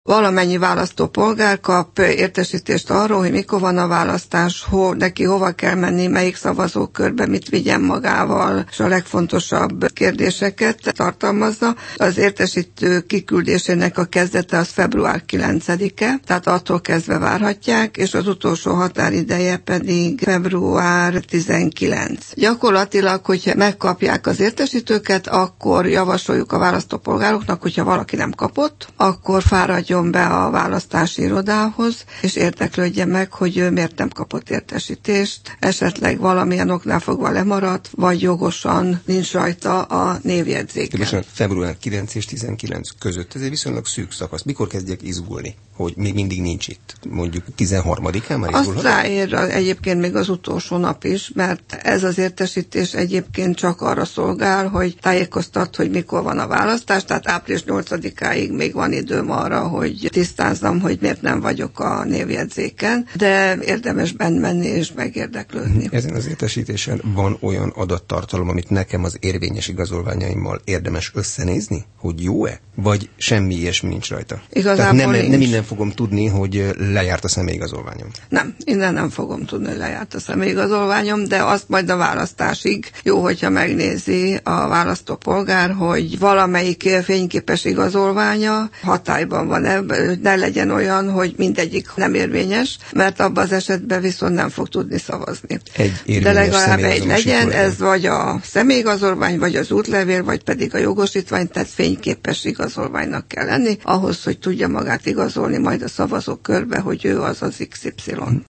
Valamennyi választópolgár kap értesítést arról, hogy mikor van a választás, neki hova kell menni, melyik szavazókörbe, mit vigyen magával, és a legfontosabb kérdéseket tartalmazza. Az értesítő kiküldésének a kezdete az február 9-e, tehát attól kezdve várhatják, és az utolsó határideje pedig február 19. Gyakorlatilag, hogyha megkapják az értesítőket, akkor javasoljuk a választópolgároknak, hogyha valaki nem kapott, akkor fáradjon be a választási irodához, és érdeklődje meg, hogy ő miért nem kapott értesítést, esetleg valamilyen oknál fogva lemaradt, vagy jogosan nincs rajta a névjegyzéken. Most február 9 és 19 között, ez egy viszonylag szűk szakasz. Mikor kezdjek izgulni, hogy még mindig nincs itt? Mondjuk 13-án már izgulhatok? Azt ráér egyébként még az utolsó nap is, mert ez az értesítés egyébként csak arra szolgál, hogy tájékoztat, hogy mikor van a választás, tehát április 8-áig még van időm arra, hogy tisztázzam, hogy miért nem vagyok a névjegyzéken, de érdemes benn menni és megérdeklődni. Ezen az értesítésen van olyan adattartalom, amit nekem az érvényes igazolványaimmal érdemes összenézni, hogy jó-e? Vagy semmi ilyesmi nincs rajta? Igazából nem innen fogom tudni, hogy lejárt a személyigazolványom. Nem, innen nem fogom tudni, hogy lejárt a személyigazolványom, de azt majd a választásig jó, hogyha megnézi a választópolgár, hogy valamelyik fényképes igazolványa hatályban van, ne legyen olyan, hogy mindegyik nem érvényes, mert abban az esetben viszont nem fog tudni szavazni. De legalább egy legyen, ez vagy a személyigazolvány, vagy az útlevél, vagy pedig a jogosítvány, tehát fényképes igazolványnak kell lenni, ahhoz, hogy tudja magát igazolni majd a szavazókörbe, hogy ő az XY.